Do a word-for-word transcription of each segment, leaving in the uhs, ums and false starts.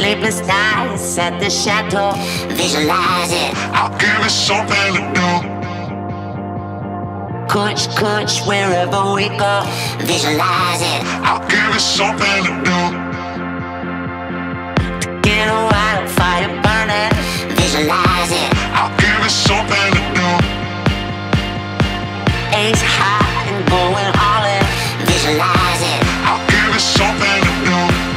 Sleepless nights at the chateau. Visualize it. I'll give it something to do. Kush, kush, wherever we go. Visualize it. I'll give it something to do. To get a wildfire burning. Visualize it. I'll give it something to do. Ace high and going all in. Visualize it. I'll give it something to do.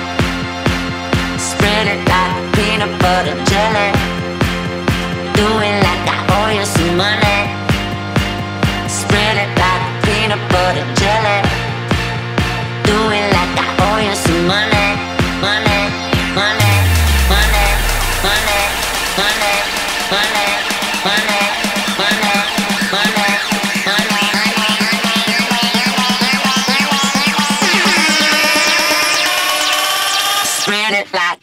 Spread it like peanut butter jelly. Do it like I owe you some money. Spread it like peanut butter jelly. Do it like I owe you some money. Money, money, money, money, money, money, money, money, money, money. Spread it like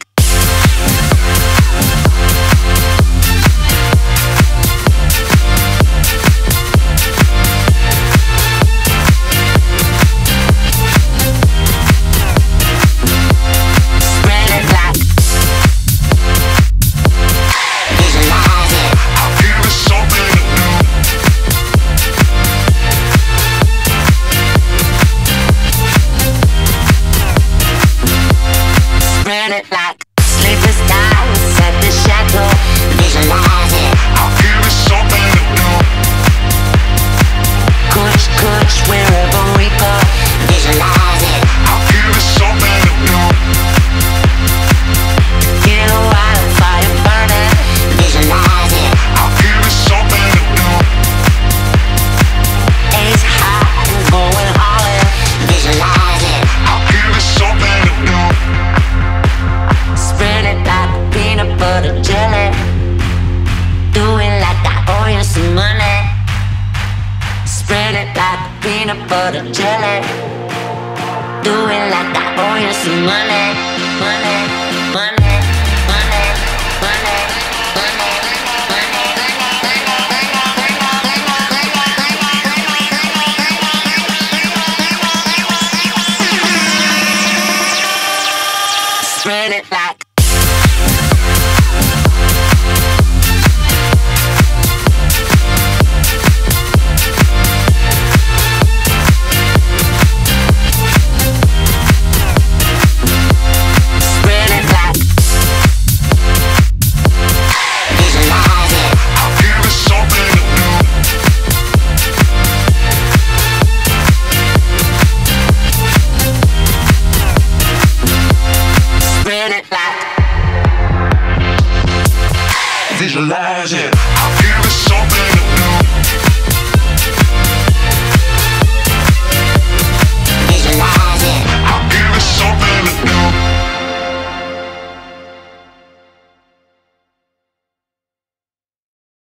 it like sleepless nights at the chateau. Visualize it. I'll give it something to do. Kush, kush, wherever we go. Visualize it. I'll give it something to do. Get a wildfire burning. Visualize it. I'll give it something to do. Ace high and going all in. Visualize it. I'll give it something to do. Spread it like peanut butter jelly. Do it like I owe you some money. Spread it like peanut butter jelly. Do it like I owe you some money. Money, money, money, money, money, money. Spread it like Visualize it.